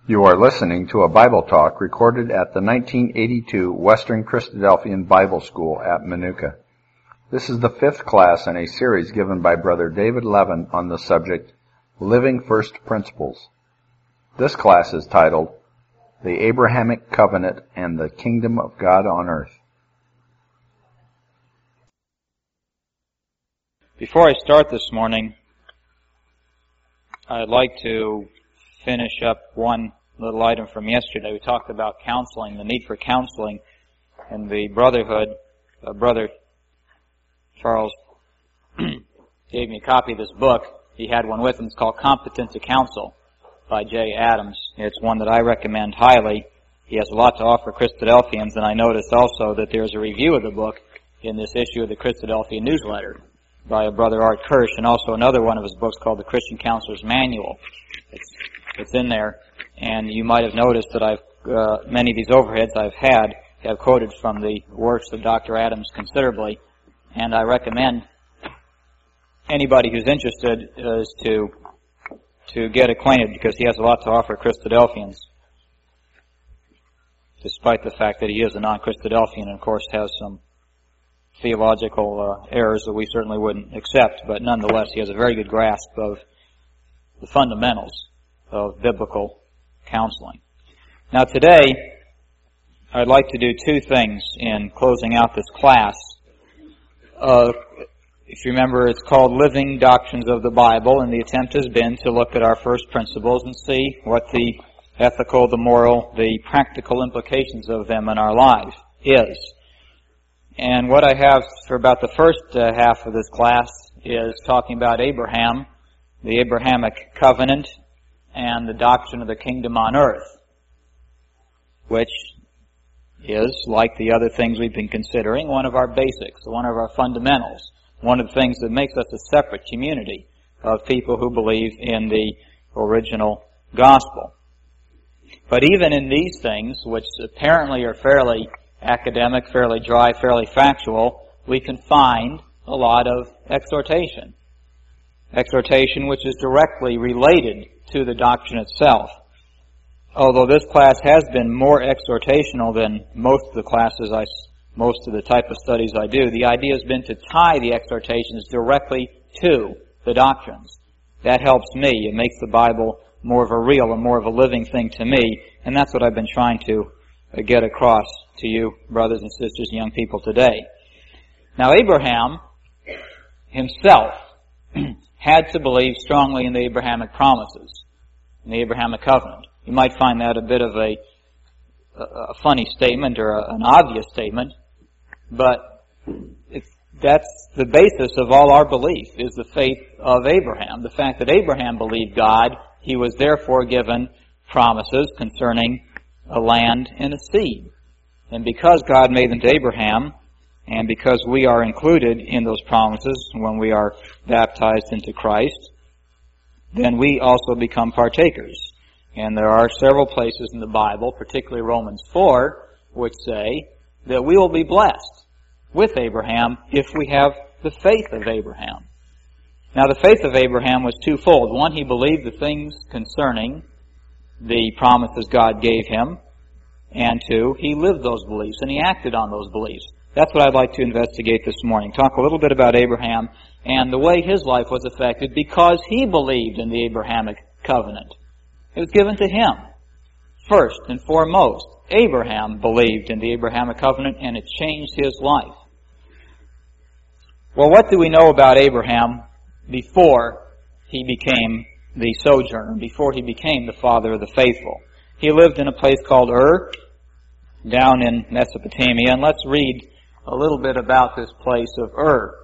You are listening to a Bible talk recorded at the 1982 Western Christadelphian Bible School at Manuka. This is the fifth class in a series given by Brother David Levin on the subject, Living First Principles. This class is titled, The Abrahamic Covenant and the Kingdom of God on Earth. Before I start this morning, I'd like to finish up one little item from yesterday. We talked about counseling, the need for counseling, and the brotherhood. Brother Charles gave me a copy of this book. He had one with him. It's called Competent to Counsel by J. Adams. It's one that I recommend highly. He has a lot to offer Christadelphians, and I noticed also that there's a review of the book in this issue of the Christadelphian newsletter by a Brother Art Kirsch, and also another one of his books called The Christian Counselor's Manual. It's in there, and you might have noticed that many of these overheads I've had have quoted from the works of Dr. Adams considerably, and I recommend anybody who's interested is to get acquainted, because he has a lot to offer Christadelphians, despite the fact that he is a non-Christadelphian and of course has some theological errors that we certainly wouldn't accept, but nonetheless he has a very good grasp of the fundamentals of biblical counseling. Now today, I'd like to do two things in closing out this class. If you remember, it's called Living Doctrines of the Bible, and the attempt has been to look at our first principles and see what the ethical, the moral, the practical implications of them in our life is. And what I have for about the first half of this class is talking about Abraham, the Abrahamic covenant, and the doctrine of the kingdom on earth, which is, like the other things we've been considering, one of our basics, one of our fundamentals, one of the things that makes us a separate community of people who believe in the original gospel. But even in these things, which apparently are fairly academic, fairly dry, fairly factual, we can find a lot of exhortation. Exhortation which is directly related to the doctrine itself. Although this class has been more exhortational than most of the classes, most of the type of studies I do, the idea has been to tie the exhortations directly to the doctrines. That helps me. It makes the Bible more of a real and more of a living thing to me, and that's what I've been trying to get across to you, brothers and sisters and young people today. Now, Abraham himself had to believe strongly in the Abrahamic promises, in the Abrahamic covenant. You might find that a bit of a funny statement or an obvious statement, but that's the basis of all our belief, is the faith of Abraham. The fact that Abraham believed God, he was therefore given promises concerning a land and a seed. And because God made them to Abraham, and because we are included in those promises when we are baptized into Christ, then we also become partakers. And there are several places in the Bible, particularly Romans 4, which say that we will be blessed with Abraham if we have the faith of Abraham. Now, the faith of Abraham was twofold. One, he believed the things concerning the promises God gave him, and two, he lived those beliefs and he acted on those beliefs. That's what I'd like to investigate this morning. Talk a little bit about Abraham and the way his life was affected because he believed in the Abrahamic covenant. It was given to him. First and foremost, Abraham believed in the Abrahamic covenant and it changed his life. Well, what do we know about Abraham before he became the sojourner, before he became the father of the faithful? He lived in a place called Ur, down in Mesopotamia, and let's read a little bit about this place of Ur.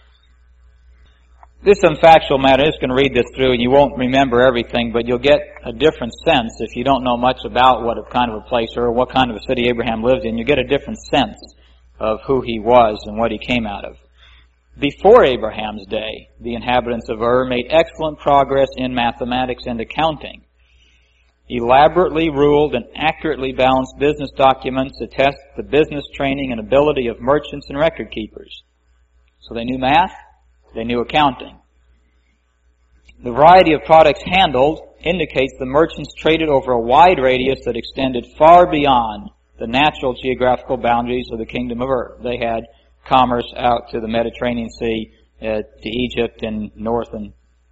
This is some factual matter. I'm just going to read this through, and you won't remember everything, but you'll get a different sense if you don't know much about what kind of a place Ur, what kind of a city Abraham lived in. You get a different sense of who he was and what he came out of. Before Abraham's day, the inhabitants of Ur made excellent progress in mathematics and accounting. Elaborately ruled and accurately balanced business documents attest the business training and ability of merchants and record keepers. So they knew math, they knew accounting. The variety of products handled indicates the merchants traded over a wide radius that extended far beyond the natural geographical boundaries of the kingdom of Ur. They had commerce out to the Mediterranean Sea, to Egypt and north and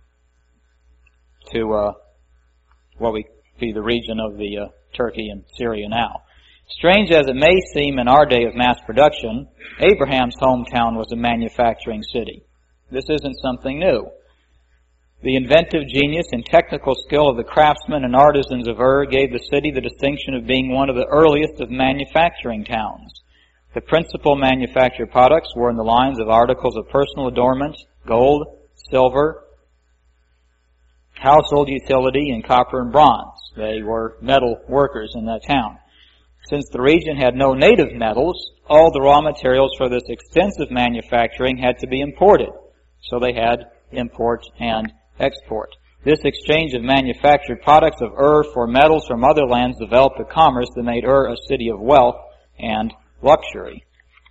to what we be the region of the Turkey and Syria now. Strange as it may seem in our day of mass production, Abraham's hometown was a manufacturing city. This isn't something new. The inventive genius and technical skill of the craftsmen and artisans of Ur gave the city the distinction of being one of the earliest of manufacturing towns. The principal manufactured products were in the lines of articles of personal adornment, gold, silver, household utility, and copper and bronze. They were metal workers in that town. Since the region had no native metals, all the raw materials for this extensive manufacturing had to be imported. So they had import and export. This exchange of manufactured products of Ur for metals from other lands developed a commerce that made Ur a city of wealth and luxury.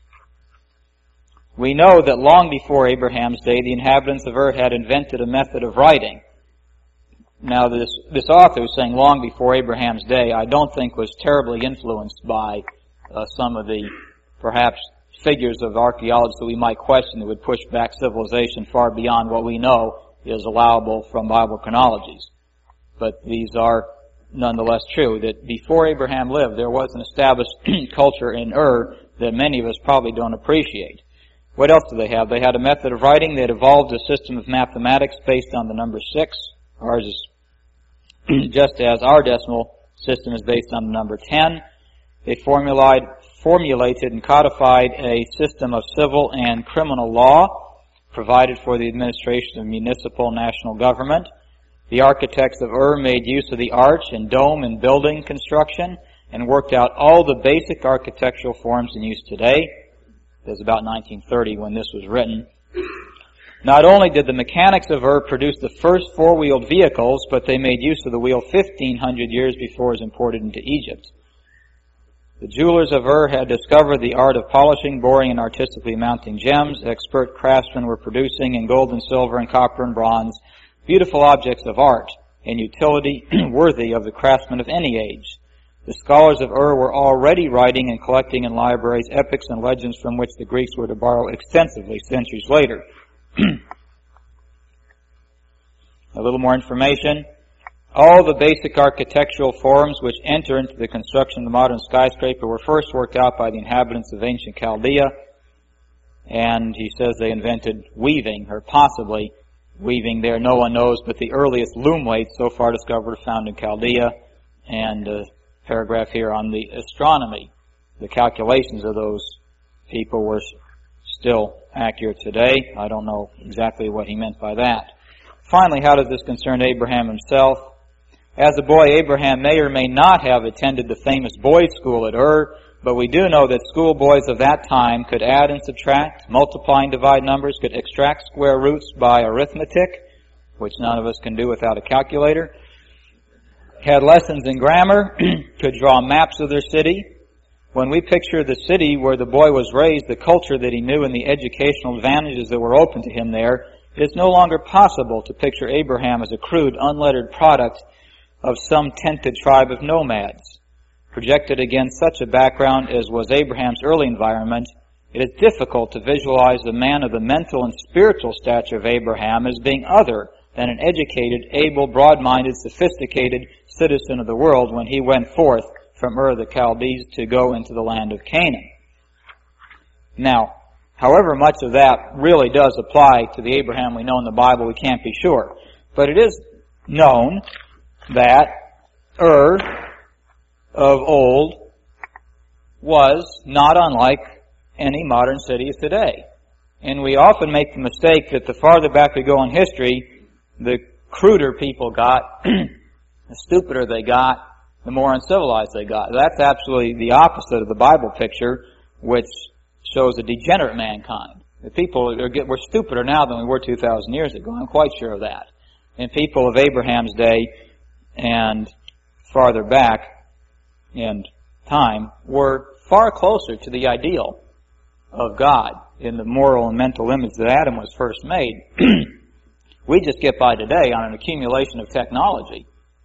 We know that long before Abraham's day, the inhabitants of Ur had invented a method of writing. Now, this author who's saying long before Abraham's day, I don't think was terribly influenced by some of the, perhaps, figures of archaeology that we might question that would push back civilization far beyond what we know is allowable from Bible chronologies. But these are nonetheless true, that before Abraham lived, there was an established culture in Ur that many of us probably don't appreciate. What else do they have? They had a method of writing that evolved a system of mathematics based on the number 6. Ours is just as our decimal system is based on the number 10. They formulated and codified a system of civil and criminal law, provided for the administration of municipal and national government. The architects of Ur made use of the arch and dome and building construction and worked out all the basic architectural forms in use today. It was about 1930 when this was written. Not only did the mechanics of Ur produce the first four-wheeled vehicles, but they made use of the wheel 1,500 years before it was imported into Egypt. The jewelers of Ur had discovered the art of polishing, boring, and artistically mounting gems. Expert craftsmen were producing in gold and silver and copper and bronze beautiful objects of art and utility worthy of the craftsmen of any age. The scholars of Ur were already writing and collecting in libraries epics and legends from which the Greeks were to borrow extensively centuries later. A little more information. All the basic architectural forms which enter into the construction of the modern skyscraper were first worked out by the inhabitants of ancient Chaldea, and he says they invented weaving, or possibly weaving there. No one knows, but the earliest loom lathes so far discovered are found in Chaldea, and a paragraph here on the astronomy. The calculations of those people were still accurate today. I don't know exactly what he meant by that. Finally, how does this concern Abraham himself? As a boy, Abraham may or may not have attended the famous boys' school at Ur, but we do know that schoolboys of that time could add and subtract, multiply and divide numbers, could extract square roots by arithmetic, which none of us can do without a calculator, had lessons in grammar, could draw maps of their city. When we picture the city where the boy was raised, the culture that he knew, and the educational advantages that were open to him there, it is no longer possible to picture Abraham as a crude, unlettered product of some tented tribe of nomads. Projected against such a background as was Abraham's early environment, it is difficult to visualize the man of the mental and spiritual stature of Abraham as being other than an educated, able, broad-minded, sophisticated citizen of the world when he went forth from Ur the Chaldees to go into the land of Canaan. Now, however much of that really does apply to the Abraham we know in the Bible, we can't be sure. But it is known that Ur of old was not unlike any modern city of today. And we often make the mistake that the farther back we go in history, the cruder people got, the stupider they got, the more uncivilized they got. That's absolutely the opposite of the Bible picture, which shows a degenerate mankind. The people we're stupider now than we were 2,000 years ago. I'm quite sure of that. And people of Abraham's day and farther back in time were far closer to the ideal of God in the moral and mental image that Adam was first made. We just get by today on an accumulation of technology.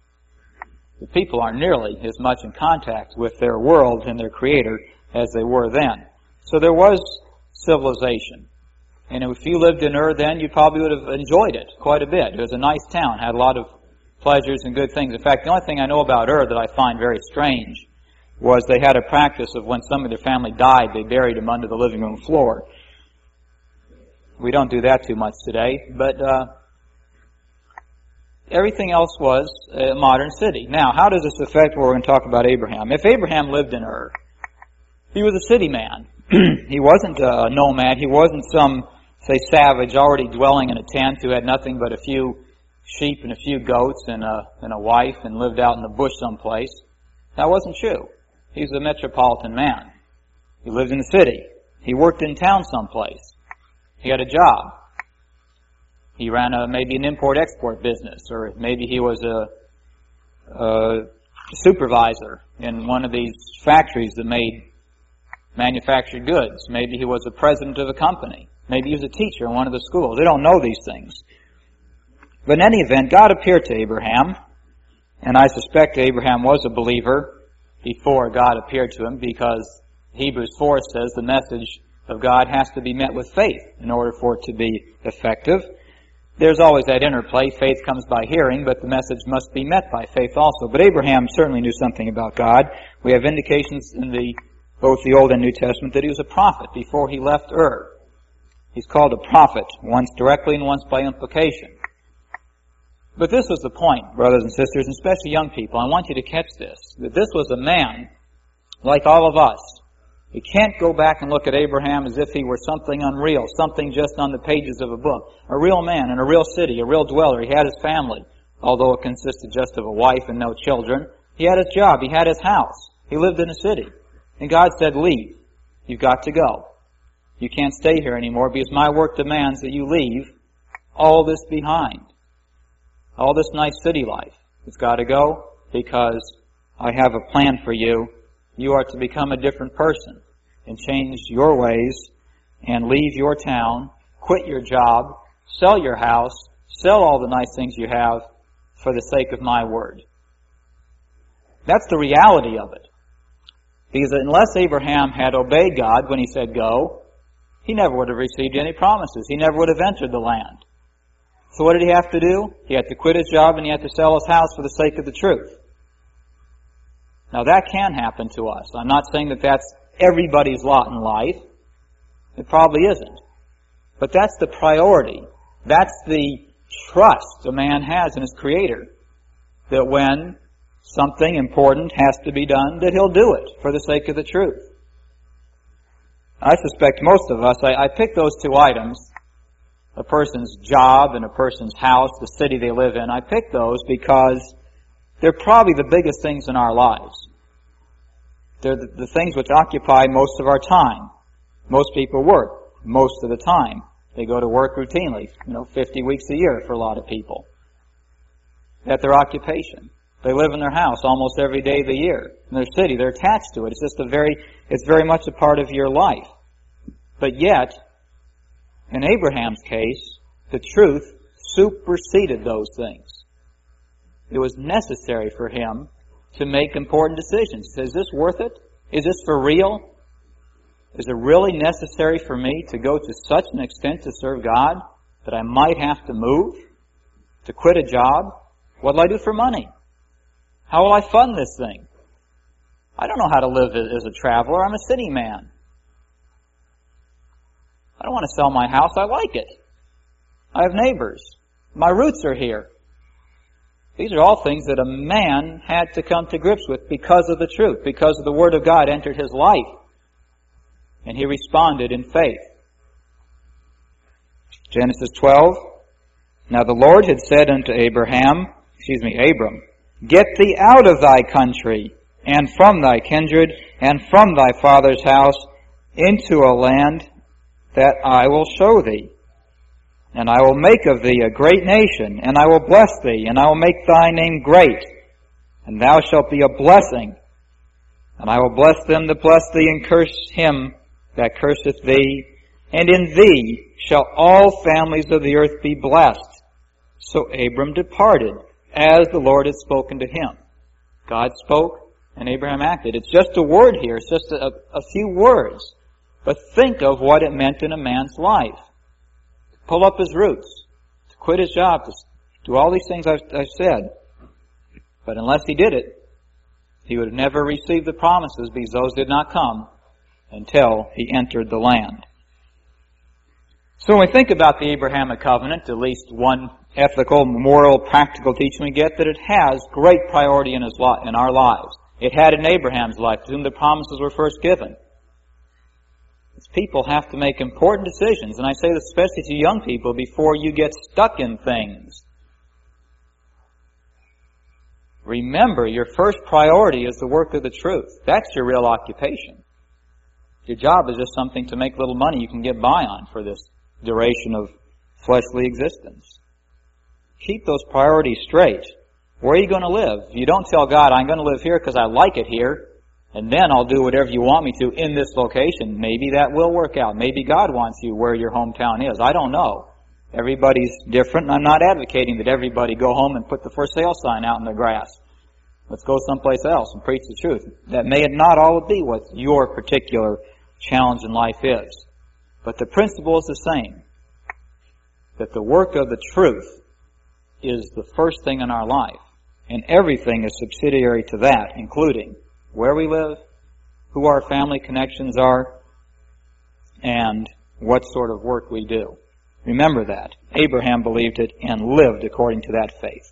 The people aren't nearly as much in contact with their world and their Creator as they were then. So there was civilization. And if you lived in Ur then, you probably would have enjoyed it quite a bit. It was a nice town, had a lot of pleasures and good things. In fact, the only thing I know about Ur that I find very strange was they had a practice of when some of their family died, they buried them under the living room floor. We don't do that too much today, but everything else was a modern city. Now, how does this affect what we're going to talk about Abraham? If Abraham lived in Ur, he was a city man. He wasn't a nomad. He wasn't some, say, savage already dwelling in a tent who had nothing but a few sheep and a few goats and a wife and lived out in the bush someplace. That wasn't true. He was a metropolitan man. He lived in the city. He worked in town someplace. He had a job. He ran maybe an import-export business, or maybe he was a supervisor in one of these factories that manufactured goods. Maybe he was the president of a company. Maybe he was a teacher in one of the schools. They don't know these things. But in any event, God appeared to Abraham, and I suspect Abraham was a believer before God appeared to him, because Hebrews 4 says the message of God has to be met with faith in order for it to be effective. There's always that interplay. Faith comes by hearing, but the message must be met by faith also. But Abraham certainly knew something about God. We have indications in both the Old and New Testament that he was a prophet before he left Ur. He's called a prophet, once directly and once by implication. But this was the point, brothers and sisters, and especially young people. I want you to catch this, that this was a man like all of us. You can't go back and look at Abraham as if he were something unreal, something just on the pages of a book. A real man in a real city, a real dweller. He had his family, although it consisted just of a wife and no children. He had his job. He had his house. He lived in a city. And God said, leave. You've got to go. You can't stay here anymore because my work demands that you leave all this behind. All this nice city life. It's got to go because I have a plan for you. You are to become a different person and change your ways and leave your town, quit your job, sell your house, sell all the nice things you have for the sake of my word. That's the reality of it. Because unless Abraham had obeyed God when he said go, he never would have received any promises. He never would have entered the land. So what did he have to do? He had to quit his job and he had to sell his house for the sake of the truth. Now that can happen to us. I'm not saying that that's everybody's lot in life. It probably isn't. But that's the priority. That's the trust a man has in his Creator. That when something important has to be done, that he'll do it for the sake of the truth. I suspect most of us, I pick those two items, a person's job and a person's house, the city they live in. I pick those because they're probably the biggest things in our lives. They're the things which occupy most of our time. Most people work most of the time. They go to work routinely, 50 weeks a year for a lot of people. That's their occupation. They live in their house almost every day of the year. In their city, they're attached to it. It's very much a part of your life. But yet, in Abraham's case, the truth superseded those things. It was necessary for him to make important decisions. Is this worth it? Is this for real? Is it really necessary for me to go to such an extent to serve God that I might have to move? To quit a job? What will I do for money? How will I fund this thing? I don't know how to live as a traveler. I'm a city man. I don't want to sell my house. I like it. I have neighbors. My roots are here. These are all things that a man had to come to grips with because of the truth, because of the Word of God entered his life. And he responded in faith. Genesis 12. Now the Lord had said unto Abram, Get thee out of thy country, and from thy kindred, and from thy father's house, into a land that I will show thee. And I will make of thee a great nation, and I will bless thee, and I will make thy name great, and thou shalt be a blessing. And I will bless them that bless thee, and curse him that curseth thee. And in thee shall all families of the earth be blessed. So Abram departed, as the Lord had spoken to him. God spoke and Abraham acted. It's just a word here. It's just a few words. But think of what it meant in a man's life. To pull up his roots, to quit his job, to do all these things I've said. But unless he did it, he would have never received the promises because those did not come until he entered the land. So when we think about the Abrahamic covenant, at least one ethical, moral, practical teaching we get that it has great priority in our lives. It had in Abraham's life, to whom the promises were first given. People have to make important decisions, and I say this especially to young people, before you get stuck in things. Remember, your first priority is the work of the truth. That's your real occupation. Your job is just something to make little money you can get by on for this duration of fleshly existence. Keep those priorities straight. Where are you going to live? You don't tell God, I'm going to live here because I like it here, and then I'll do whatever you want me to in this location. Maybe that will work out. Maybe God wants you where your hometown is. I don't know. Everybody's different, and I'm not advocating that everybody go home and put the for sale sign out in the grass. Let's go someplace else and preach the truth. That may not all be what your particular challenge in life is. But the principle is the same. That the work of the truth is the first thing in our life. And everything is subsidiary to that, including where we live, who our family connections are, and what sort of work we do. Remember that. Abraham believed it and lived according to that faith.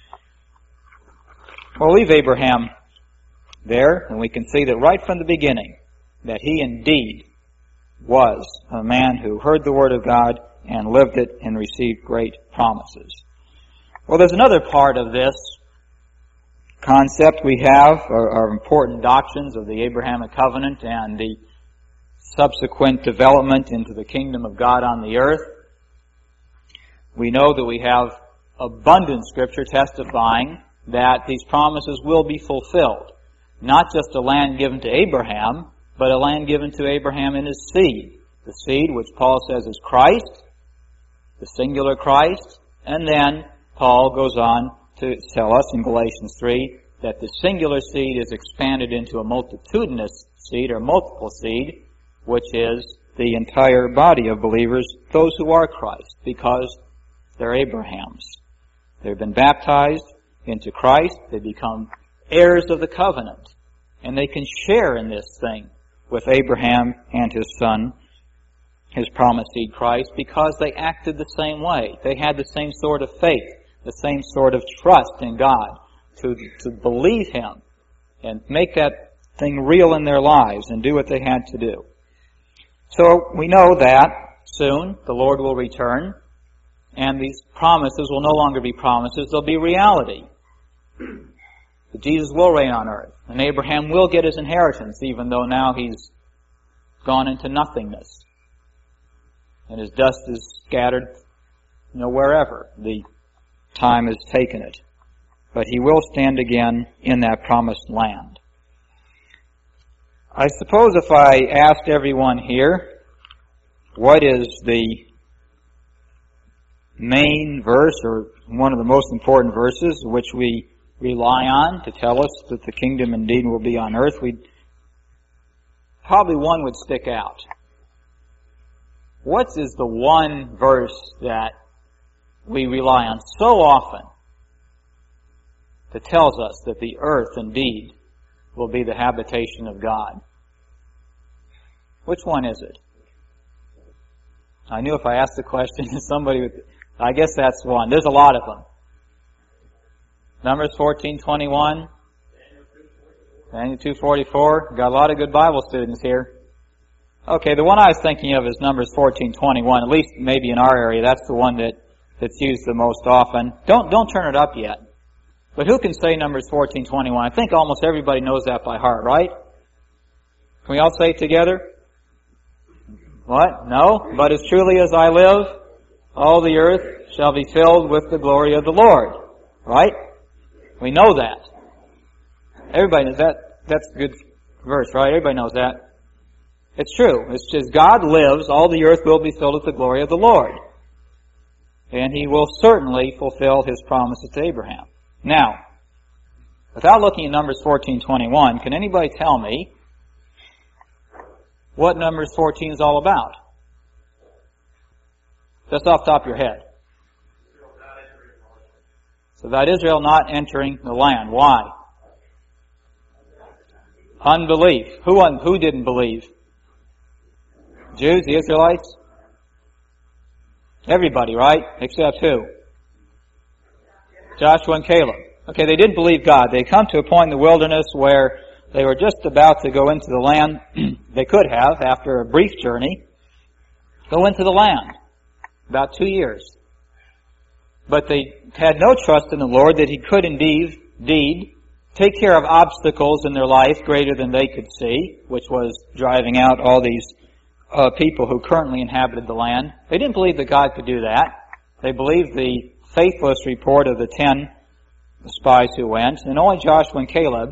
We'll leave Abraham there, and we can see that right from the beginning, that he indeed was a man who heard the Word of God and lived it and received great promises. Well, there's another part of this concept we have, our important doctrines of the Abrahamic covenant and the subsequent development into the kingdom of God on the earth. We know that we have abundant Scripture testifying that these promises will be fulfilled. Not just a land given to Abraham, but a land given to Abraham and his seed. The seed, which Paul says is Christ, the singular Christ, and then Paul goes on to tell us in Galatians 3 that the singular seed is expanded into a multitudinous seed or multiple seed, which is the entire body of believers, those who are Christ, because they're Abraham's. They've been baptized into Christ, they become heirs of the covenant, and they can share in this thing with Abraham and his son, his promised seed Christ, because they acted the same way. They had the same sort of faith, the same sort of trust in God to believe Him and make that thing real in their lives and do what they had to do. So we know that soon the Lord will return and these promises will no longer be promises, they'll be reality. That Jesus will reign on earth and Abraham will get his inheritance even though now he's gone into nothingness and his dust is scattered wherever the time has taken it. But he will stand again in that promised land. I suppose if I asked everyone here, what is the main verse or one of the most important verses which we rely on to tell us that the kingdom indeed will be on earth, probably one would stick out. What is the one verse that we rely on so often that tells us that the earth indeed will be the habitation of God? Which one is it? I knew if I asked the question, somebody would... I guess that's one. There's a lot of them. Numbers 14:21. Daniel 2:44. Got a lot of good Bible students here. Okay, the one I was thinking of is Numbers 14:21. At least maybe in our area, that's the one that's used the most often. Don't turn it up yet. But who can say Numbers 14:21? I think almost everybody knows that by heart, right? Can we all say it together? What? No? But as truly as I live, all the earth shall be filled with the glory of the Lord. Right? We know that. Everybody knows that. That's a good verse, right? Everybody knows that. It's true. It's just God lives, all the earth will be filled with the glory of the Lord. And He will certainly fulfill His promises to Abraham. Now, Without looking at Numbers 14:21, can anybody tell me what Numbers 14 is all about? Just off the top of your head. So about Israel not entering the land. Why? Unbelief. Who didn't believe? Jews, the Israelites? Everybody, right? Except who? Joshua and Caleb. Okay, they didn't believe God. They come to a point in the wilderness where they were just about to go into the land. They could have, after a brief journey, go into the land. About 2 years. But they had no trust in the Lord that He could indeed take care of obstacles in their life greater than they could see, which was driving out all these people who currently inhabited the land. They didn't believe that God could do that. They believed the faithless report of the 10 spies who went, and only Joshua and Caleb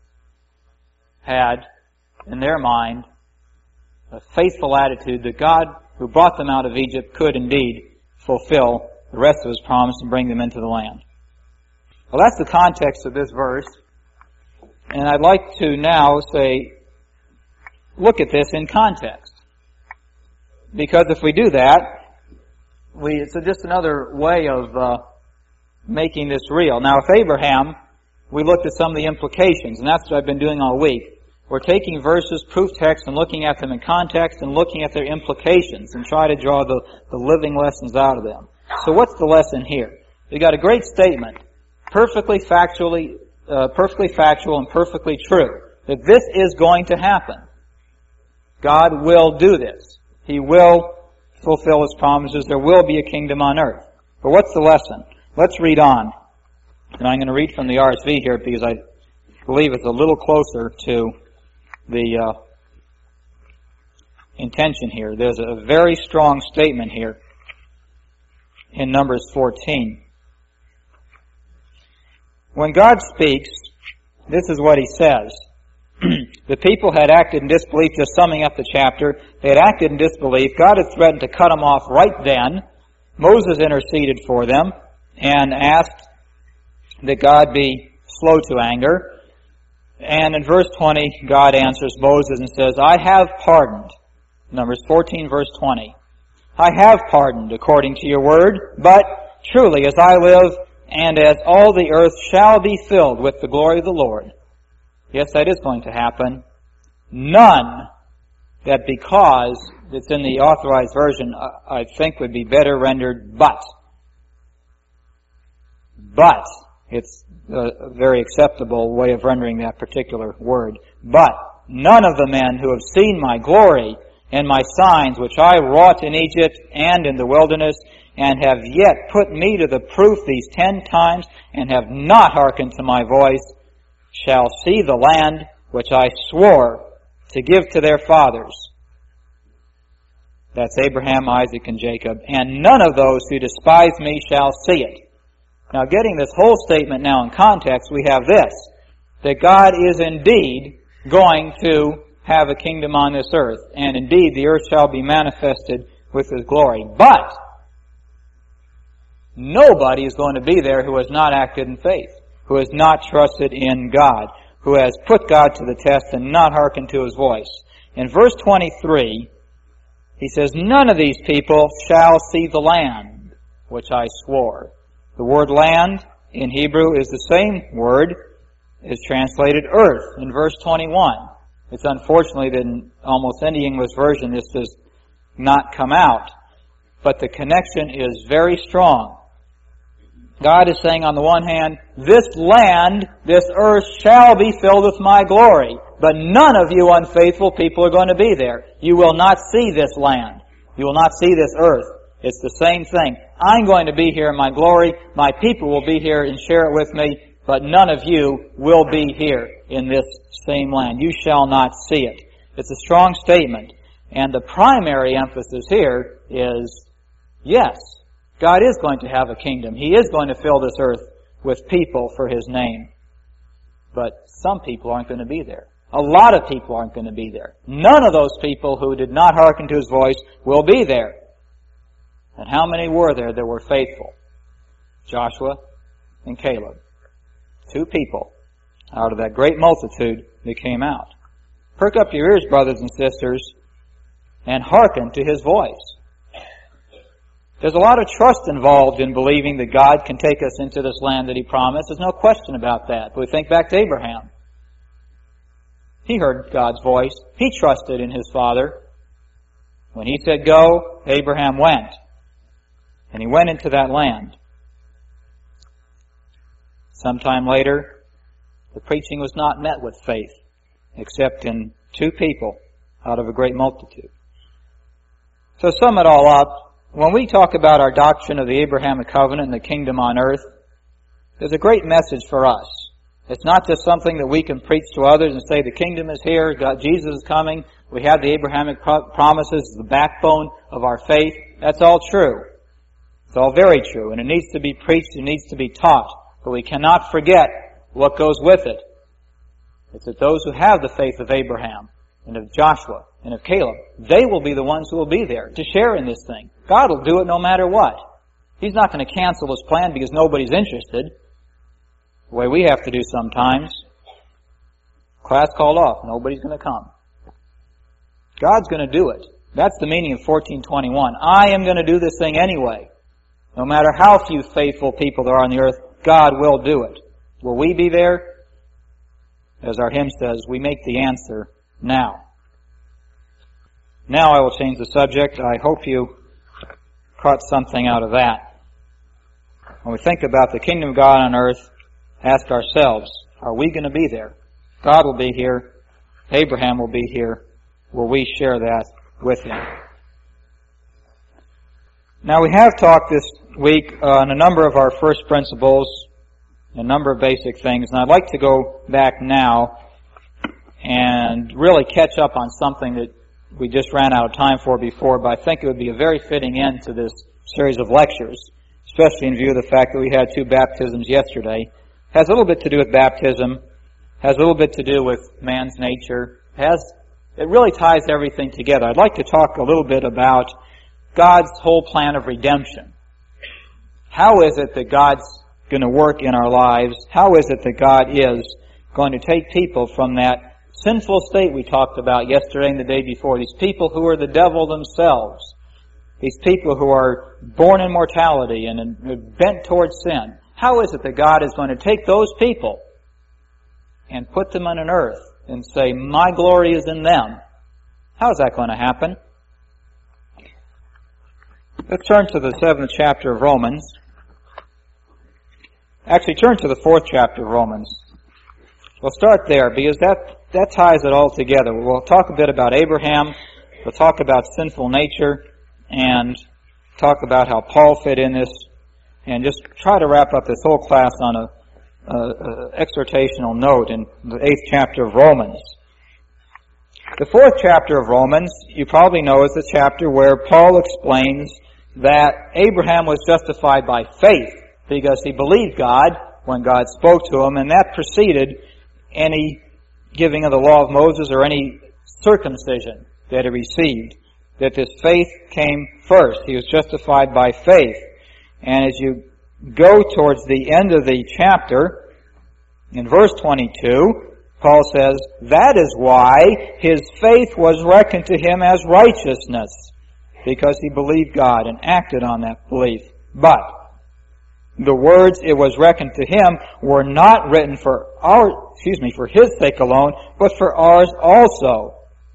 had, in their mind, a faithful attitude that God, who brought them out of Egypt, could indeed fulfill the rest of His promise and bring them into the land. Well, that's the context of this verse. And I'd like to now look at this in context. Because if we do that, it's just another way of making this real. Now, if Abraham, we looked at some of the implications, and that's what I've been doing all week. We're taking verses, proof texts, and looking at them in context and looking at their implications and try to draw the living lessons out of them. So what's the lesson here? We got a great statement, perfectly factual and perfectly true, that this is going to happen. God will do this. He will fulfill His promises. There will be a kingdom on earth. But what's the lesson? Let's read on. And I'm going to read from the RSV here because I believe it's a little closer to the intention here. There's a very strong statement here in Numbers 14. When God speaks, this is what He says. The people had acted in disbelief, just summing up the chapter. They had acted in disbelief. God had threatened to cut them off right then. Moses interceded for them and asked that God be slow to anger. And in verse 20, God answers Moses and says, I have pardoned. Numbers 14, verse 20. I have pardoned according to your word, but truly as I live, and as all the earth shall be filled with the glory of the Lord. Yes, that is going to happen. None, that because, it's in the Authorized Version, I think would be better rendered but. But, it's a very acceptable way of rendering that particular word. But none of the men who have seen my glory and my signs which I wrought in Egypt and in the wilderness, and have yet put me to the proof these 10 times, and have not hearkened to my voice, shall see the land which I swore to give to their fathers. That's Abraham, Isaac, and Jacob. And none of those who despise me shall see it. Now, getting this whole statement now in context, we have this, that God is indeed going to have a kingdom on this earth, and indeed the earth shall be manifested with His glory. But nobody is going to be there who has not acted in faith, who has not trusted in God, who has put God to the test and not hearkened to His voice. In verse 23, He says, none of these people shall see the land which I swore. The word land in Hebrew is the same word as translated earth in verse 21. It's unfortunately that in almost any English version this does not come out. But the connection is very strong. God is saying on the one hand, this land, this earth shall be filled with my glory. But none of you unfaithful people are going to be there. You will not see this land. You will not see this earth. It's the same thing. I'm going to be here in my glory. My people will be here and share it with me. But none of you will be here in this same land. You shall not see it. It's a strong statement. And the primary emphasis here is, yes, God is going to have a kingdom. He is going to fill this earth with people for His name. But some people aren't going to be there. A lot of people aren't going to be there. None of those people who did not hearken to His voice will be there. And how many were there that were faithful? Joshua and Caleb. 2 people. out of that great multitude that came out. Perk up your ears, brothers and sisters, and hearken to His voice. There's a lot of trust involved in believing that God can take us into this land that He promised. There's no question about that. But we think back to Abraham. He heard God's voice. He trusted in his father. When he said go, Abraham went. And he went into that land. Sometime later, the preaching was not met with faith, except in 2 people out of a great multitude. So sum it all up, when we talk about our doctrine of the Abrahamic covenant and the kingdom on earth, there's a great message for us. It's not just something that we can preach to others and say the kingdom is here, God, Jesus is coming, we have the Abrahamic promises, the backbone of our faith. That's all true. It's all very true, and it needs to be preached, it needs to be taught. But we cannot forget what goes with it. It's that those who have the faith of Abraham and of Joshua and of Caleb, they will be the ones who will be there to share in this thing. God will do it no matter what. He's not going to cancel His plan because nobody's interested, the way we have to do sometimes. Class called off. Nobody's going to come. God's going to do it. That's the meaning of 14:21. I am going to do this thing anyway. No matter how few faithful people there are on the earth, God will do it. Will we be there? As our hymn says, we make the answer now. Now I will change the subject. I hope you caught something out of that. When we think about the kingdom of God on earth, ask ourselves, are we going to be there? God will be here. Abraham will be here. Will we share that with him? Now we have talked this week on a number of our first principles, a number of basic things, and I'd like to go back now and really catch up on something that we just ran out of time for before, but I think it would be a very fitting end to this series of lectures, especially in view of the fact that we had 2 baptisms yesterday. It has a little bit to do with baptism, has a little bit to do with man's nature, it really ties everything together. I'd like to talk a little bit about God's whole plan of redemption. How is it that God's going to work in our lives? How is it that God is going to take people from that sinful state we talked about yesterday and the day before? These people who are the devil themselves. These people who are born in mortality and bent towards sin. How is it that God is going to take those people and put them on an earth and say, my glory is in them? How is that going to happen? Let's turn to the 7th chapter of Romans. Actually, turn to the 4th chapter of Romans. We'll start there because that ties it all together. We'll talk a bit about Abraham, we'll talk about sinful nature, and talk about how Paul fit in this, and just try to wrap up this whole class on a exhortational note in the 8th chapter of Romans. The 4th chapter of Romans, you probably know, is the chapter where Paul explains that Abraham was justified by faith because he believed God when God spoke to him, and that preceded any giving of the law of Moses or any circumcision that he received. That this faith came first. He was justified by faith. And as you go towards the end of the chapter, in verse 22, Paul says, that is why his faith was reckoned to him as righteousness, because he believed God and acted on that belief. But the words it was reckoned to him were not written for his sake alone, but for ours also.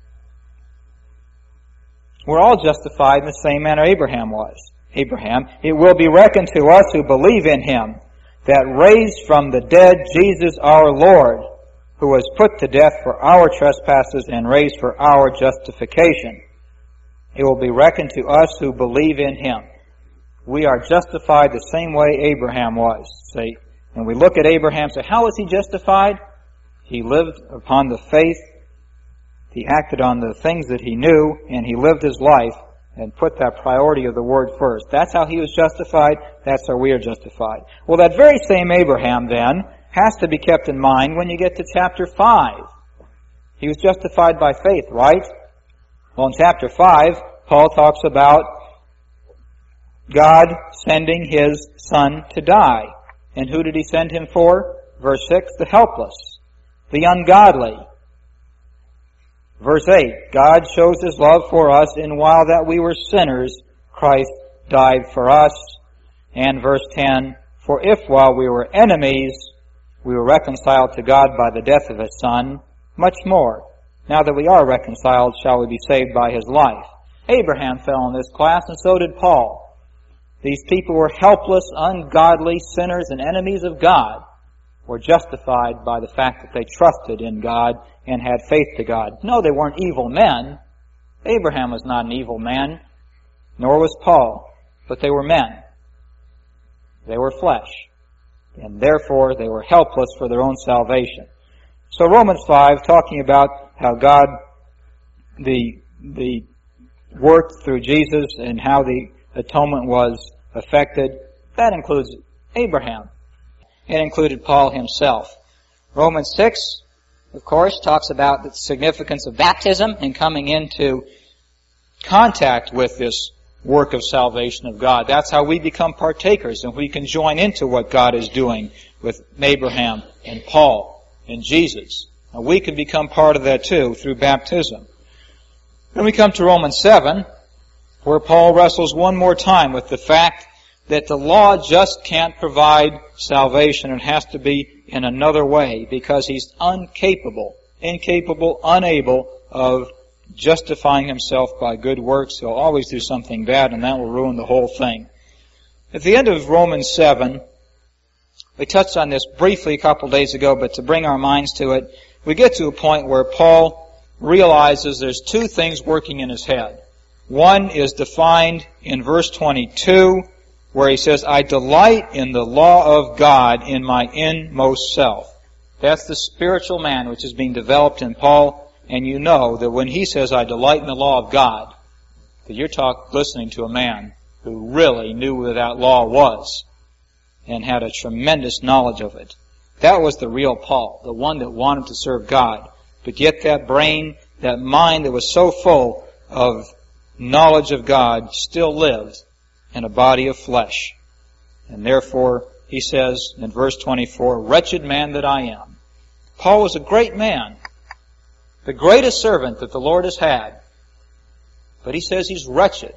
We're all justified in the same manner Abraham was. Abraham, it will be reckoned to us who believe in him that raised from the dead Jesus our Lord, who was put to death for our trespasses and raised for our justification. It will be reckoned to us who believe in him. We are justified the same way Abraham was. See, and we look at Abraham and say, how was he justified? He lived upon the faith. He acted on the things that he knew, and he lived his life and put that priority of the Word first. That's how he was justified. That's how we are justified. Well, that very same Abraham, then, has to be kept in mind when you get to chapter 5. He was justified by faith, right? Well, in chapter 5, Paul talks about God sending His Son to die. And who did He send Him for? Verse 6, the helpless. the ungodly. Verse 8, God shows His love for us in while that we were sinners, Christ died for us. And verse 10, for if while we were enemies, we were reconciled to God by the death of His Son, much more, now that we are reconciled, shall we be saved by His life. Abraham fell in this class, and so did Paul. These people were helpless, ungodly sinners and enemies of God, were justified by the fact that they trusted in God and had faith to God. No, they weren't evil men. Abraham was not an evil man, nor was Paul, but they were men. They were flesh, and therefore they were helpless for their own salvation. So Romans 5, talking about how God the worked through Jesus and how the atonement was effected, that includes Abraham. It included Paul himself. Romans 6, of course, talks about the significance of baptism and coming into contact with this work of salvation of God. That's how we become partakers, and we can join into what God is doing with Abraham and Paul and Jesus. And we can become part of that too through baptism. Then we come to Romans 7, where Paul wrestles one more time with the fact that the law just can't provide salvation. It has to be in another way, because he's incapable, unable of justifying himself by good works. He'll always do something bad, and that will ruin the whole thing. At the end of Romans 7, we touched on this briefly a couple days ago, but to bring our minds to it, we get to a point where Paul realizes there's two things working in his head. One is defined in verse 22, where he says, I delight in the law of God in my inmost self. That's the spiritual man which is being developed in Paul, and you know that when he says, I delight in the law of God, that you're listening to a man who really knew what that law was and had a tremendous knowledge of it. That was the real Paul, the one that wanted to serve God. But yet that brain, that mind that was so full of knowledge of God still lived in a body of flesh. And therefore, he says in verse 24, wretched man that I am. Paul was a great man, the greatest servant that the Lord has had. But he says he's wretched.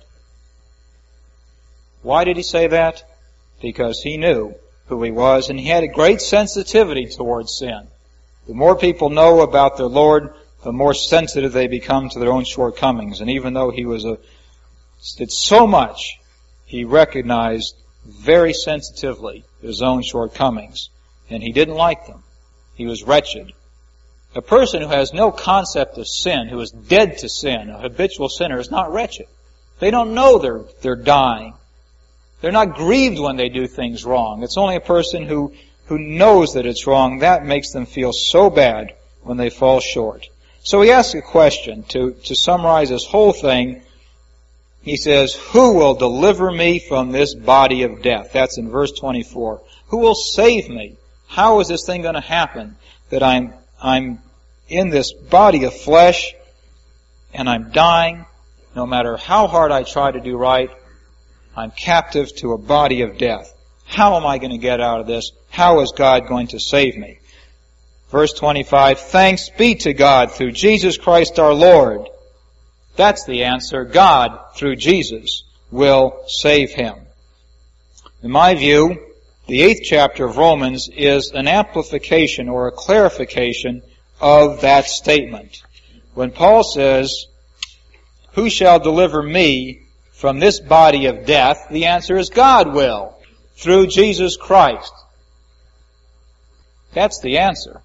Why did he say that? Because he knew who he was, and he had a great sensitivity towards sin. The more people know about their Lord, the more sensitive they become to their own shortcomings. And even though he did so much, he recognized very sensitively his own shortcomings. And he didn't like them. He was wretched. A person who has no concept of sin, who is dead to sin, a habitual sinner, is not wretched. They don't know they're dying. They're not grieved when they do things wrong. It's only a person who knows that it's wrong. That makes them feel so bad when they fall short. So he asks a question. To summarize this whole thing, he says, who will deliver me from this body of death? That's in verse 24. Who will save me? How is this thing going to happen? That I'm in this body of flesh and I'm dying. No matter how hard I try to do right, I'm captive to a body of death. How am I going to get out of this? How is God going to save me? Verse 25, thanks be to God through Jesus Christ our Lord. That's the answer. God, through Jesus, will save him. In my view, the 8th chapter of Romans is an amplification or a clarification of that statement. When Paul says, who shall deliver me from this body of death? The answer is God will, through Jesus Christ. That's the answer.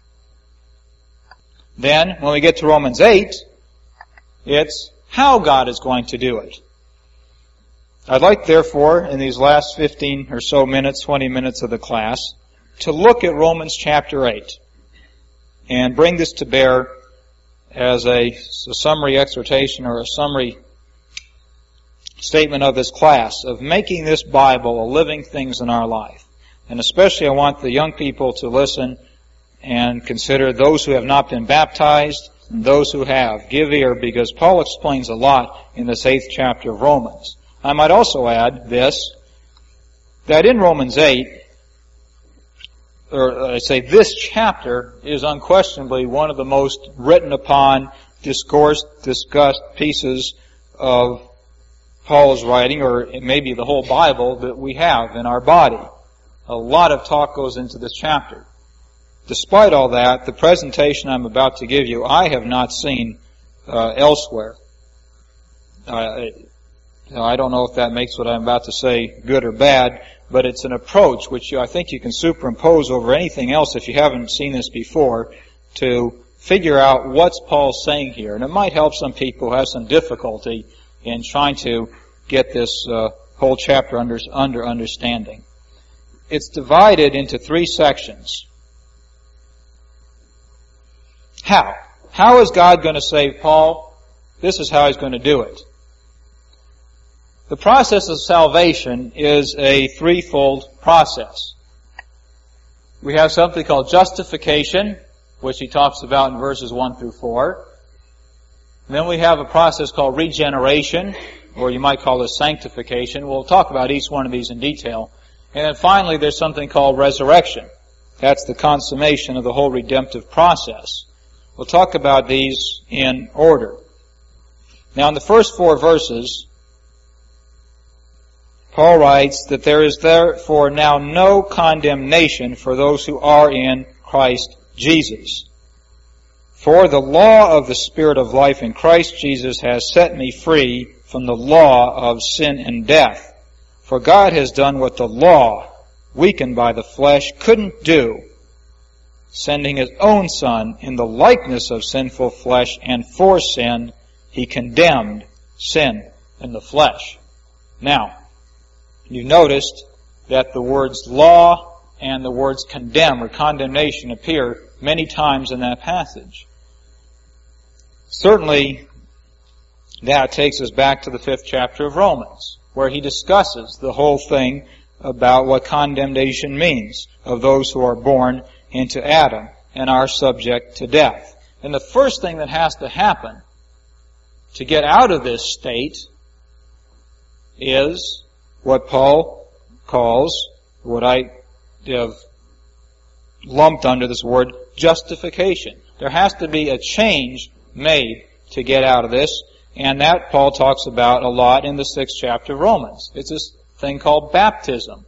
Then, when we get to Romans 8, it's how God is going to do it. I'd like, therefore, in these last 15 or so minutes, 20 minutes of the class, to look at Romans chapter 8 and bring this to bear as a summary exhortation or a summary statement of this class, of making this Bible a living thing in our life. And especially I want the young people to listen and consider those who have not been baptized and those who have. Give ear, because Paul explains a lot in this 8th chapter of Romans. I might also add this, that in Romans 8, this chapter is unquestionably one of the most written upon, discussed pieces of Paul's writing, or maybe the whole Bible, that we have in our body. A lot of talk goes into this chapter. Despite all that, the presentation I'm about to give you, I have not seen elsewhere. I don't know if that makes what I'm about to say good or bad, but it's an approach which I think you can superimpose over anything else if you haven't seen this before, to figure out what's Paul saying here. And it might help some people who have some difficulty in trying to get this whole chapter under understanding. It's divided into 3 sections. How? How is God going to save Paul? This is how He's going to do it. The process of salvation is a threefold process. We have something called justification, which he talks about in verses 1 through 4. Then we have a process called regeneration, or you might call it sanctification. We'll talk about each one of these in detail. And then finally there's something called resurrection. That's the consummation of the whole redemptive process. We'll talk about these in order. Now in the first 4 verses, Paul writes that there is therefore now no condemnation for those who are in Christ Jesus. For the law of the Spirit of life in Christ Jesus has set me free from the law of sin and death. For God has done what the law, weakened by the flesh, couldn't do, sending His own Son in the likeness of sinful flesh, and for sin He condemned sin in the flesh. Now, you noticed that the words law and the words condemn or condemnation appear many times in that passage. Certainly, that takes us back to the 5th chapter of Romans, where he discusses the whole thing about what condemnation means of those who are born into Adam and are subject to death. And the first thing that has to happen to get out of this state is what Paul calls, what I have lumped under this word, justification. There has to be a change made to get out of this, and that Paul talks about a lot in the 6th chapter of Romans. It's this thing called baptism.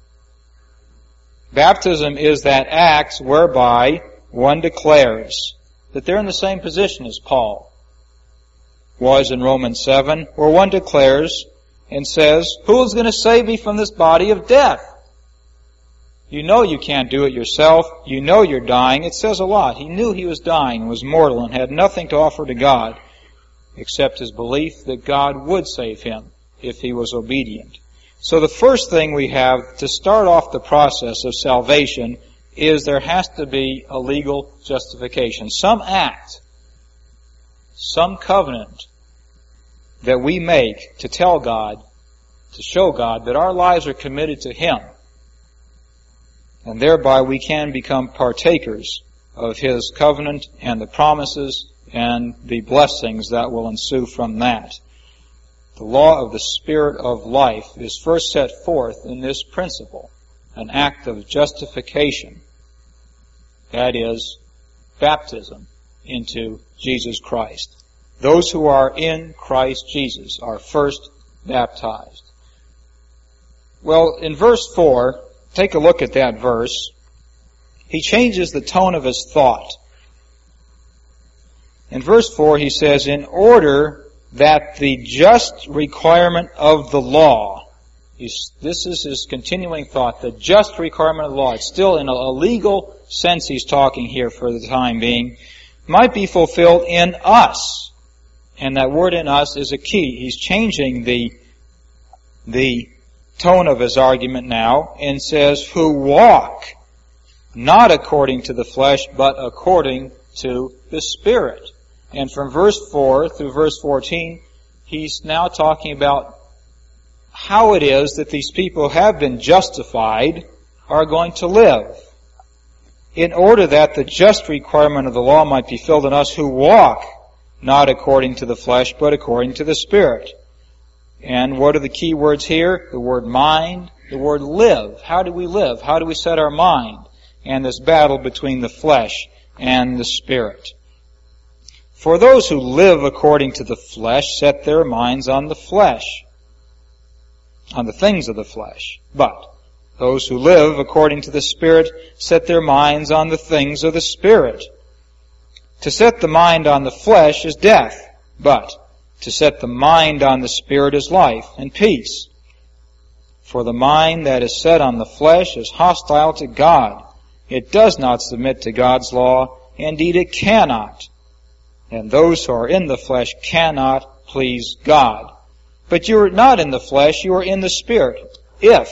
Baptism is that act whereby one declares that they're in the same position as Paul was in Romans 7, where one declares and says, who is going to save me from this body of death? You know you can't do it yourself. You know you're dying. It says a lot. He knew he was dying, was mortal, and had nothing to offer to God except his belief that God would save him if he was obedient. So the first thing we have to start off the process of salvation is there has to be a legal justification. Some act, some covenant that we make to tell God, to show God that our lives are committed to Him. And thereby we can become partakers of His covenant and the promises and the blessings that will ensue from that. The law of the Spirit of life is first set forth in this principle, an act of justification. That is, baptism into Jesus Christ. Those who are in Christ Jesus are first baptized. Well, in verse 4, take a look at that verse. He changes the tone of his thought. In verse 4 he says, in order that the just requirement of the law, this is his continuing thought, the just requirement of the law, it's still in a legal sense he's talking here for the time being, might be fulfilled in us. And that word in us is a key. He's changing the tone of his argument now and says, who walk not according to the flesh, but according to the Spirit. And from verse 4 through verse 14, he's now talking about how it is that these people who have been justified are going to live. In order that the just requirement of the law might be filled in us who walk not according to the flesh, but according to the Spirit. And what are the key words here? The word mind, the word live. How do we live? How do we set our mind? and this battle between the flesh and the Spirit. For those who live according to the flesh set their minds on the flesh, on the things of the flesh. But those who live according to the Spirit set their minds on the things of the Spirit. To set the mind on the flesh is death, but to set the mind on the Spirit is life and peace. For the mind that is set on the flesh is hostile to God. It does not submit to God's law. Indeed, it cannot. And those who are in the flesh cannot please God. But you are not in the flesh, you are in the Spirit. If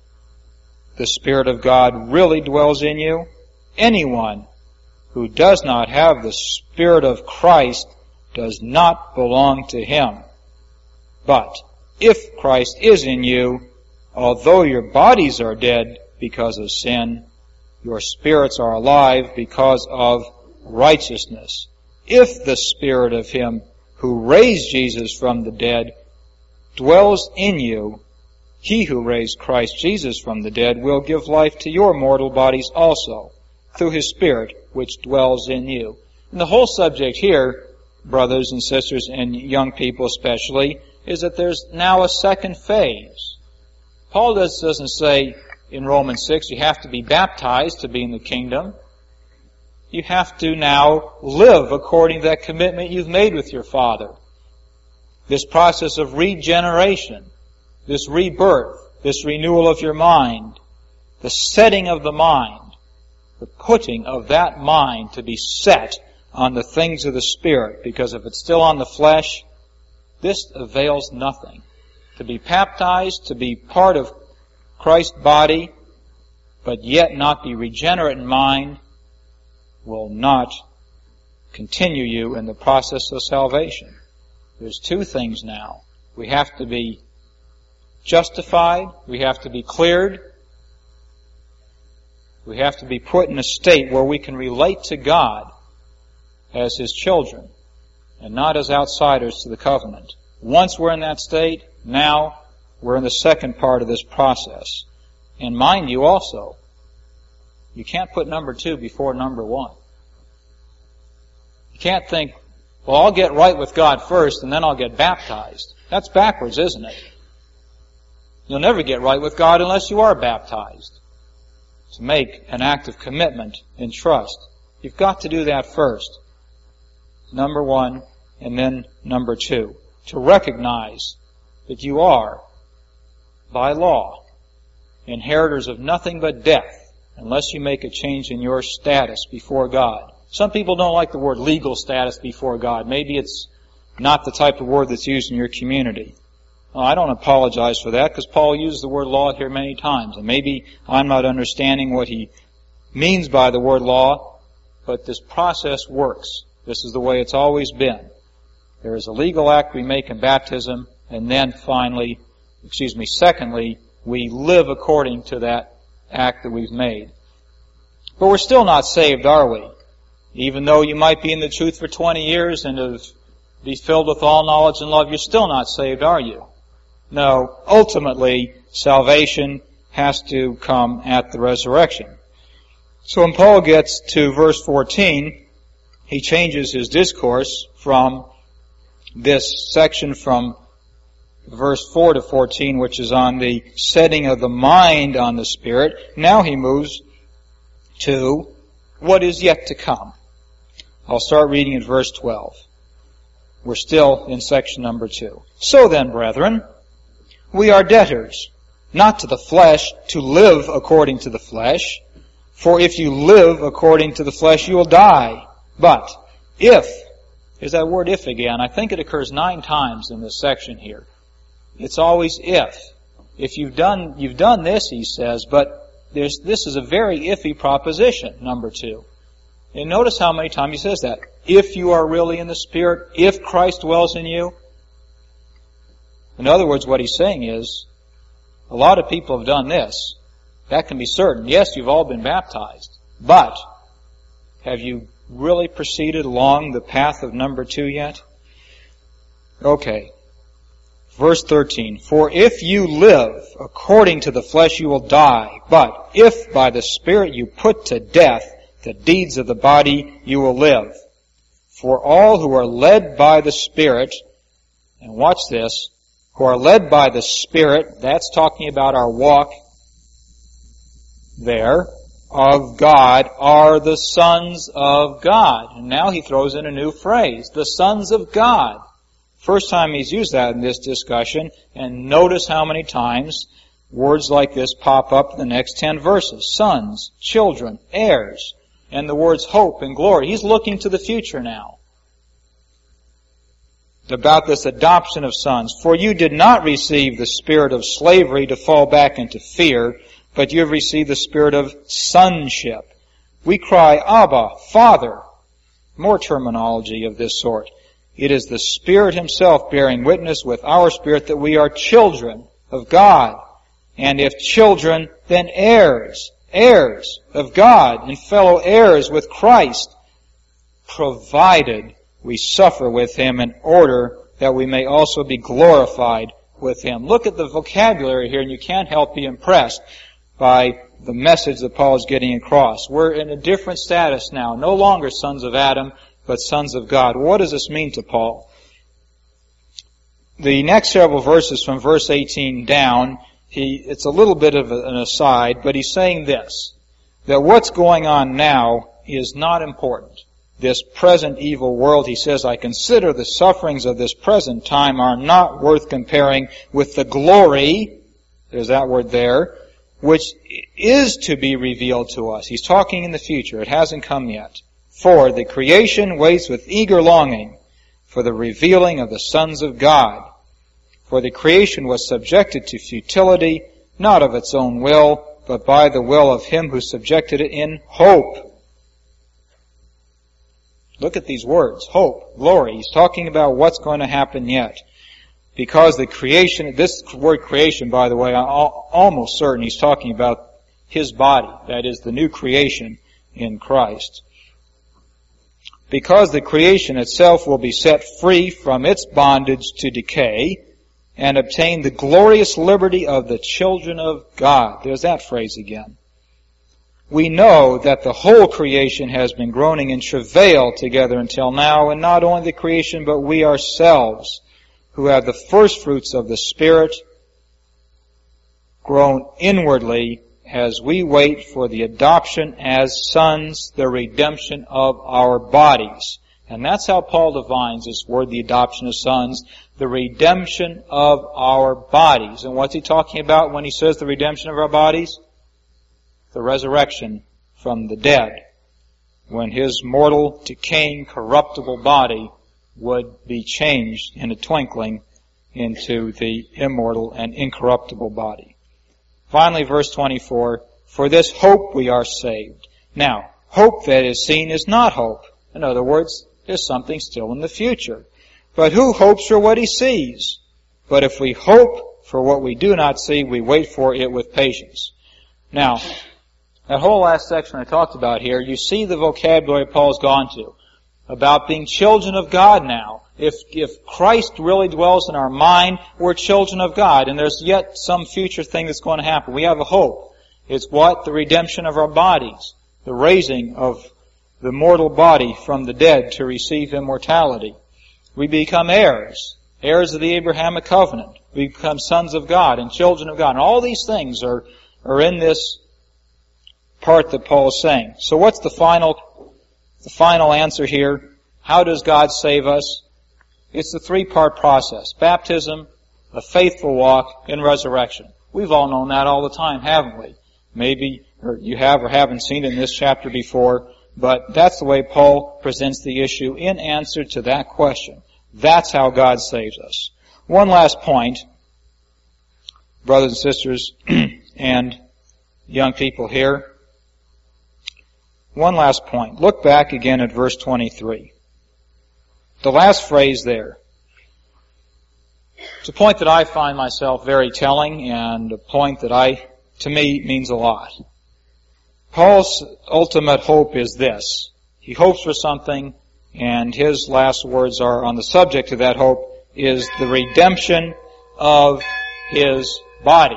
the Spirit of God really dwells in you, anyone who does not have the Spirit of Christ does not belong to Him. But if Christ is in you, although your bodies are dead because of sin, your spirits are alive because of righteousness. If the Spirit of Him who raised Jesus from the dead dwells in you, He who raised Christ Jesus from the dead will give life to your mortal bodies also, through His Spirit which dwells in you. And the whole subject here, brothers and sisters, and young people especially, is that there's now a second phase. Paul doesn't say in Romans 6 you have to be baptized to be in the kingdom. You have to now live according to that commitment you've made with your Father. This process of regeneration, this rebirth, this renewal of your mind, the setting of the mind, the putting of that mind to be set on the things of the Spirit, because if it's still on the flesh, this avails nothing. To be baptized, to be part of Christ's body, but yet not be regenerate in mind, will not continue you in the process of salvation. There's two things now. We have to be justified, we have to be cleared, we have to be put in a state where we can relate to God as His children and not as outsiders to the covenant. Once we're in that state, now we're in the second part of this process. And mind you also, you can't put number 2 before number 1. You can't think, well, I'll get right with God first and then I'll get baptized. That's backwards, isn't it? You'll never get right with God unless you are baptized. To make an act of commitment and trust, you've got to do that first. Number 1 and then number 2. To recognize that you are, by law, inheritors of nothing but death unless you make a change in your status before God. Some people don't like the word legal status before God. Maybe it's not the type of word that's used in your community. Well, I don't apologize for that because Paul used the word law here many times. And maybe I'm not understanding what he means by the word law, but this process works. This is the way it's always been. There is a legal act we make in baptism, and then secondly, we live according to that act that we've made. But we're still not saved, are we? Even though you might be in the truth for 20 years and be filled with all knowledge and love, you're still not saved, are you? No, ultimately, salvation has to come at the resurrection. So when Paul gets to verse 14, he changes his discourse from this section from verse 4 to 14, which is on the setting of the mind on the Spirit. Now he moves to what is yet to come. I'll start reading at verse 12. We're still in section number 2. So then, brethren, we are debtors, not to the flesh, to live according to the flesh. For if you live according to the flesh, you will die. But if, there's that word if again. I think it occurs 9 times in this section here. It's always if. If you've done this, he says, but this is a very iffy proposition, number 2. And notice how many times he says that. If you are really in the Spirit, if Christ dwells in you. In other words, what he's saying is, a lot of people have done this. That can be certain. Yes, you've all been baptized. But, have you really proceeded along the path of number 2 yet? Okay. Verse 13, for if you live according to the flesh, you will die. But if by the Spirit you put to death the deeds of the body, you will live. For all who are led by the Spirit, and watch this, who are led by the Spirit, that's talking about our walk there, of God, are the sons of God. And now he throws in a new phrase, the sons of God. First time he's used that in this discussion, and notice how many times words like this pop up in the next 10 verses. Sons, children, heirs, and the words hope and glory. He's looking to the future now. About this adoption of sons. For you did not receive the spirit of slavery to fall back into fear, but you have received the spirit of sonship. We cry, Abba, Father. More terminology of this sort. It is the Spirit Himself bearing witness with our spirit that we are children of God. And if children, then heirs, heirs of God, and fellow heirs with Christ, provided we suffer with Him in order that we may also be glorified with Him. Look at the vocabulary here, and you can't help be impressed by the message that Paul is getting across. We're in a different status now, no longer sons of Adam, but sons of God. What does this mean to Paul? The next several verses from verse 18 down, it's a little bit of an aside, but he's saying this, that what's going on now is not important. This present evil world, he says, I consider the sufferings of this present time are not worth comparing with the glory, there's that word there, which is to be revealed to us. He's talking in the future. It hasn't come yet. For the creation waits with eager longing for the revealing of the sons of God. For the creation was subjected to futility, not of its own will, but by the will of Him who subjected it in hope. Look at these words, hope, glory. He's talking about what's going to happen yet. Because the creation, this word creation, by the way, I'm almost certain he's talking about His body, that is the new creation in Christ. Because the creation itself will be set free from its bondage to decay and obtain the glorious liberty of the children of God. There's that phrase again. We know that the whole creation has been groaning in travail together until now, and not only the creation, but we ourselves, who have the first fruits of the Spirit, groan inwardly as we wait for the adoption as sons, the redemption of our bodies. And that's how Paul defines this word, the adoption of sons, the redemption of our bodies. And what's he talking about when he says the redemption of our bodies? The resurrection from the dead, when his mortal, decaying, corruptible body would be changed in a twinkling into the immortal and incorruptible body. Finally, verse 24, for this hope we are saved. Now, hope that is seen is not hope. In other words, there's something still in the future. But who hopes for what he sees? But if we hope for what we do not see, we wait for it with patience. Now, that whole last section I talked about here, you see the vocabulary Paul's gone to about being children of God now. If Christ really dwells in our mind, we're children of God, and there's yet some future thing that's going to happen. We have a hope. It's what? The redemption of our bodies, the raising of the mortal body from the dead to receive immortality. We become heirs, heirs of the Abrahamic covenant. We become sons of God and children of God. And all these things are in this part that Paul is saying. So what's the final answer here? How does God save us? It's the three-part process. Baptism, a faithful walk, and resurrection. We've all known that all the time, haven't we? Maybe you have or haven't seen it in this chapter before, but that's the way Paul presents the issue in answer to that question. That's how God saves us. One last point, brothers and sisters and young people here. One last point. Look back again at verse 23. The last phrase there. It's a point that I find myself very telling, and a point that to me means a lot. Paul's ultimate hope is this. He hopes for something, and his last words are on the subject of that hope is the redemption of his body.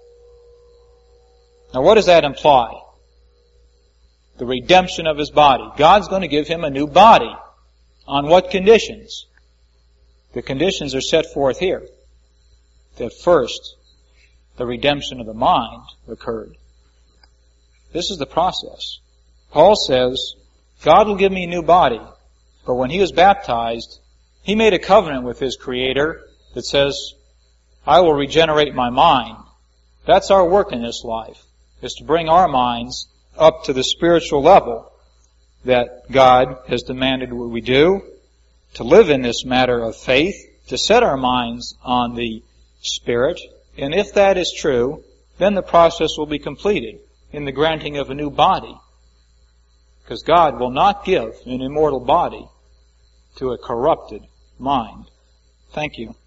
Now what does that imply? The redemption of his body. God's going to give him a new body. On what conditions? The conditions are set forth here. That first, the redemption of the mind occurred. This is the process. Paul says, God will give me a new body. But when he was baptized, he made a covenant with his Creator that says, I will regenerate my mind. That's our work in this life, is to bring our minds up to the spiritual level that God has demanded what we do, to live in this matter of faith, to set our minds on the Spirit. And if that is true, then the process will be completed in the granting of a new body. Because God will not give an immortal body to a corrupted mind. Thank you.